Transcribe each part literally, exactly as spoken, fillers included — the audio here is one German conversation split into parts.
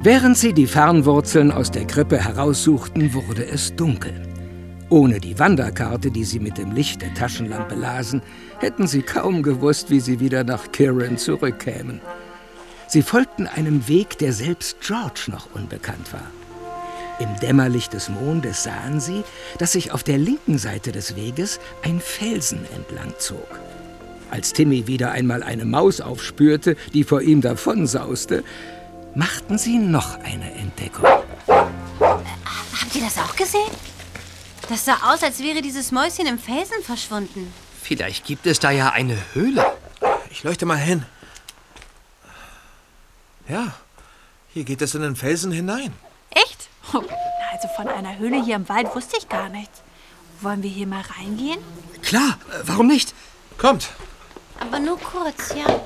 Während sie die Farnwurzeln aus der Krippe heraussuchten, wurde es dunkel. Ohne die Wanderkarte, die sie mit dem Licht der Taschenlampe lasen, hätten sie kaum gewusst, wie sie wieder nach Kirin zurückkämen. Sie folgten einem Weg, der selbst George noch unbekannt war. Im Dämmerlicht des Mondes sahen sie, dass sich auf der linken Seite des Weges ein Felsen entlang zog. Als Timmy wieder einmal eine Maus aufspürte, die vor ihm davonsauste, machten sie noch eine Entdeckung. Äh, habt ihr das auch gesehen? Das sah aus, als wäre dieses Mäuschen im Felsen verschwunden. Vielleicht gibt es da ja eine Höhle. Ich leuchte mal hin. Ja, hier geht es in den Felsen hinein. Echt? Oh, also von einer Höhle hier im Wald wusste ich gar nichts. Wollen wir hier mal reingehen? Klar, warum nicht? Kommt. Aber nur kurz, ja.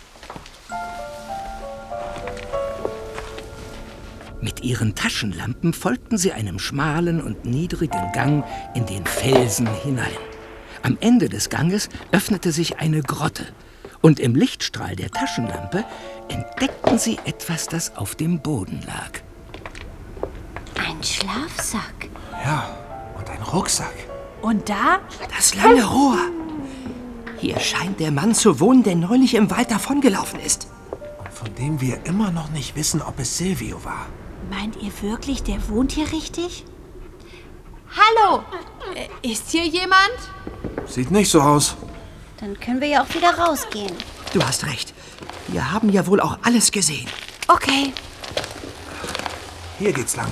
Mit ihren Taschenlampen folgten sie einem schmalen und niedrigen Gang in den Felsen hinein. Am Ende des Ganges öffnete sich eine Grotte. Und im Lichtstrahl der Taschenlampe entdeckten sie etwas, das auf dem Boden lag. Ein Schlafsack. Ja, und ein Rucksack. Und da? Das lange Rohr. Hier scheint der Mann zu wohnen, der neulich im Wald davongelaufen ist. Und von dem wir immer noch nicht wissen, ob es Silvio war. Meint ihr wirklich, der wohnt hier richtig? Hallo, äh, ist hier jemand? Sieht nicht so aus. Dann können wir ja auch wieder rausgehen. Du hast recht. Wir haben ja wohl auch alles gesehen. Okay. Hier geht's lang.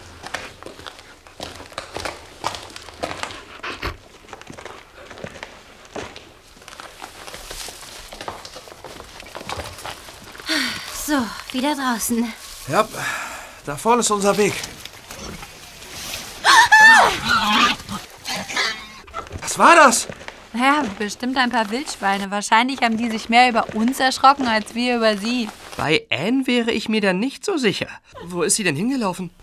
So, wieder draußen. Ja, da vorne ist unser Weg. Was war das? Naja, bestimmt ein paar Wildschweine. Wahrscheinlich haben die sich mehr über uns erschrocken, als wir über sie. Bei Anne wäre ich mir dann nicht so sicher. Wo ist sie denn hingelaufen?